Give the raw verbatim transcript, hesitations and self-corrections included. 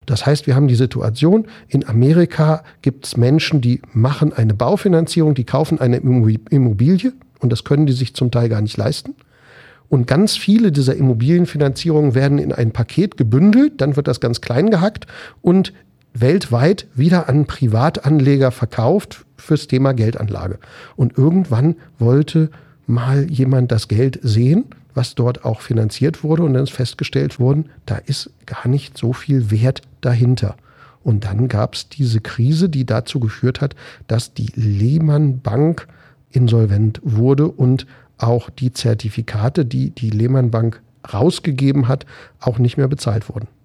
Das heißt, wir haben die Situation, in Amerika gibt es Menschen, die machen eine Baufinanzierung, die kaufen eine Immobilie und das können die sich zum Teil gar nicht leisten. Und ganz viele dieser Immobilienfinanzierungen werden in ein Paket gebündelt, dann wird das ganz klein gehackt und weltweit wieder an Privatanleger verkauft fürs Thema Geldanlage. Und irgendwann wollte mal jemand das Geld sehen, was dort auch finanziert wurde, und dann ist festgestellt worden, da ist gar nicht so viel Wert dahinter. Und dann gab es diese Krise, die dazu geführt hat, dass die Lehman Bank insolvent wurde und auch die Zertifikate, die die Lehman Bank rausgegeben hat, auch nicht mehr bezahlt wurden.